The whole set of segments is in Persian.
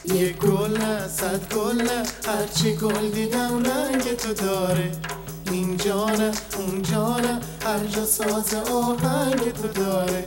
یه گل نه، صد گل نه، هرچی گل دیدم رنگ تو داره. اینجا نه اونجا نه، هر جا ساز آهنگ تو داره.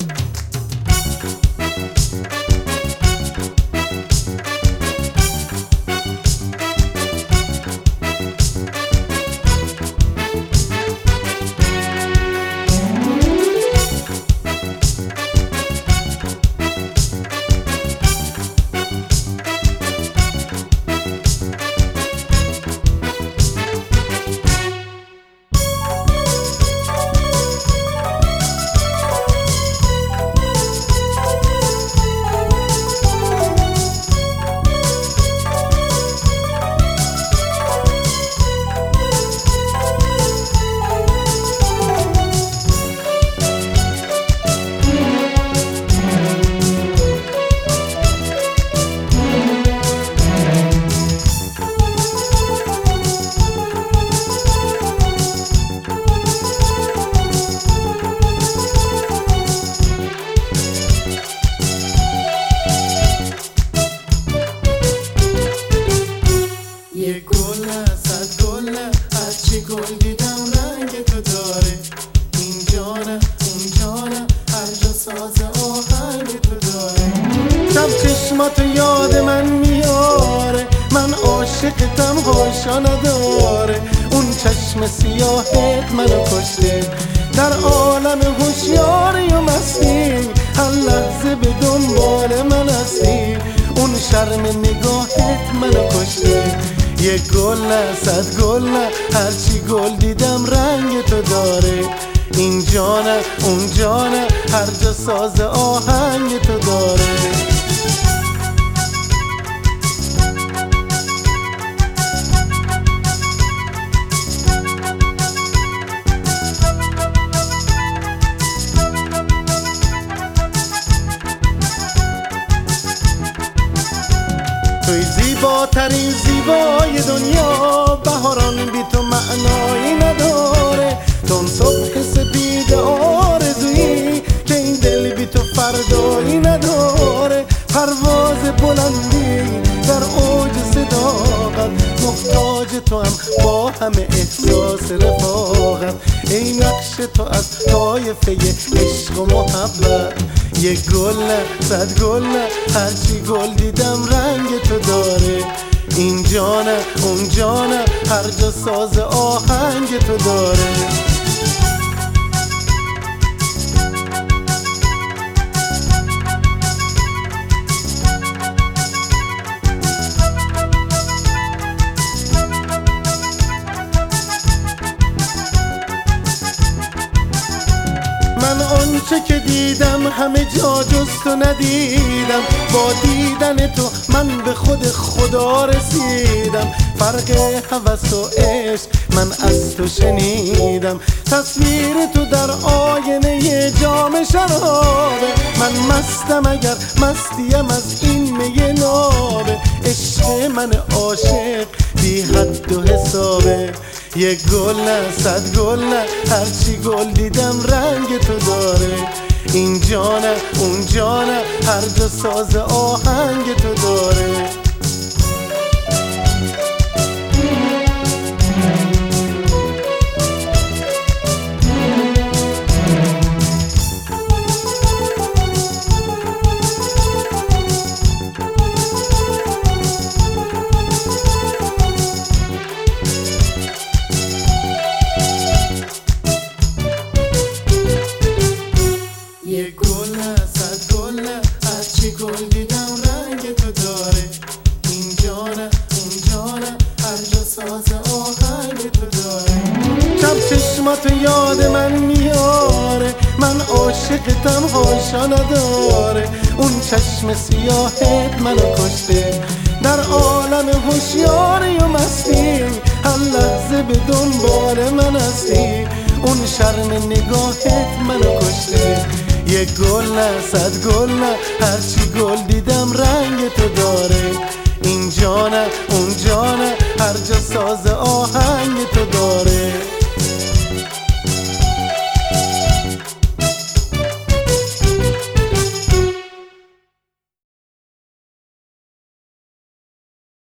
یه گل نه، صد گل نه، هرچی گل دیدم رنگ تو داره. اینجا نه اونجا نه، هر جا ساز آهنگ تو داره. شب چشماتو یاد من میاره، من عاشقتم هاشا نداره. اون چشم سیاهت منو کشته، در عالم هوشیاری و مستی هر لحظه به دنبال من هستی. اون شرم نگاهت منو کشته. یه گل نه، صد گل نه، هرچی گل دیدم رنگ تو داره. اینجا نه اونجا نه، هر جا ساز آهنگ تو داره. توی زیباترین زیبای دنیا، بهاران بی تو معنایی نداره. تون صبح سپید آرزویی که این دل بی تو فردایی نداره. پرواز بلندی در اوج صداقت، محتاج تو هم با همه احساس رفاقت. ای نقش تو از طایفه عشق و محبت. یه گل نه، صد گل نه، هرچی گل دیدم رنگ تو داره. اینجا نه اونجا نه، هر جا ساز آهنگ تو داره. من آنچه که دیدم همه جا جز تو ندیدم. با دیدن تو من به خود خدا رسیدم. فرق هوس و عشق من از تو شنیدم. تصویر تو در آینه ی جام شرابه. من مستم اگر مستیم از این می نابه. عشق من عاشق بی حد و حسابه. یه گل نه، صد گل نه، هرچی گل دیدم رنگ تو داره. اینجا نه اونجا نه، هر جا ساز آهنگ تو داره. یه گل نه، صد گل نه، هرچی گل دیدم رنگ تو داره. اینجا نه اونجا نه، هر جا ساز آهنگ تو داره. شب چشماتو یاد من میاره، من عاشقتم هاشا نداره. اون چشم سیاهت منو کشته، در عالم هوشیاری و مستی هر لحظه به دنبال من هستی. اون شرم نگاهت منو کشته. یه گل نه، صد گل نه، هرچی گل دیدم رنگ تو داره. اینجا نه اونجا نه، هر جا ساز آهنگ تو داره.